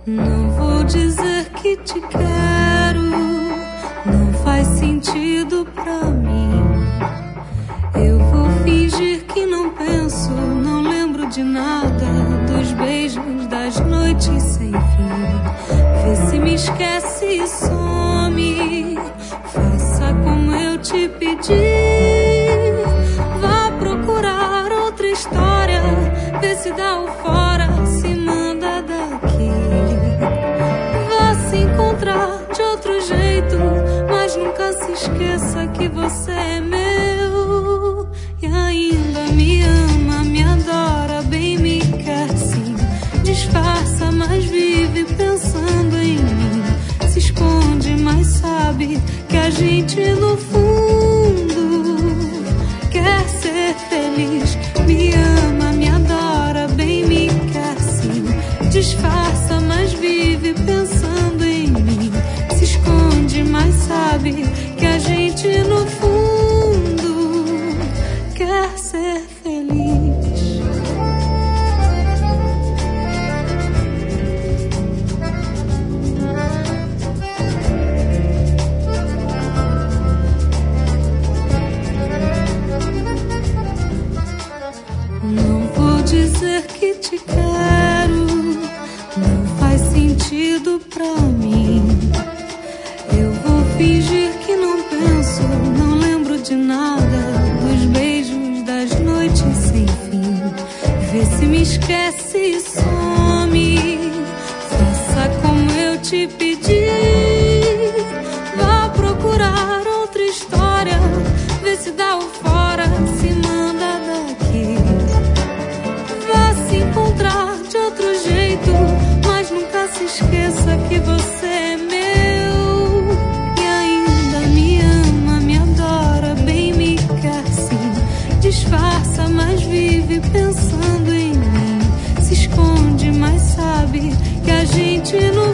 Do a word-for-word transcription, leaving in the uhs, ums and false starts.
Não vou dizer que te quero, não faz sentido pra mim. Eu vou fingir que não penso, não lembro de nada, dos beijos, das noites sem fim. Vê se me esquece e some, faça como eu te pedi. Vá procurar outra história, vê se dá o fora, se manda daqui. Vá se encontrar de outro jeito, mas nunca se esqueça que você é meu. E ainda me ama, me adora, bem me quer sim. Disfarça, mas vive pensando em mim. Se esconde, mas sabe que a gente no fundo quer ser feliz. Me ama, me adora, bem me quer sim. Disfarça, mas vive pensando em mim. Se esconde, mas sabe que a gente no fundo quer ser feliz. Não vou dizer que te quero, não faz sentido pra mim. Eu vou fingir que não penso, não lembro de nada, dos beijos, das noites sem fim. Vê se me esquece e some, faça como eu te pedi. Vá procurar outra história, vê se dá o fora, se manda daqui. Vá se encontrar de outro jeito, mas nunca se esqueça que você é meu. E ainda me ama, me adora, bem me quer sim. Disfarça, mas vive pensando em mim. Se esconde, mas sabe que a gente não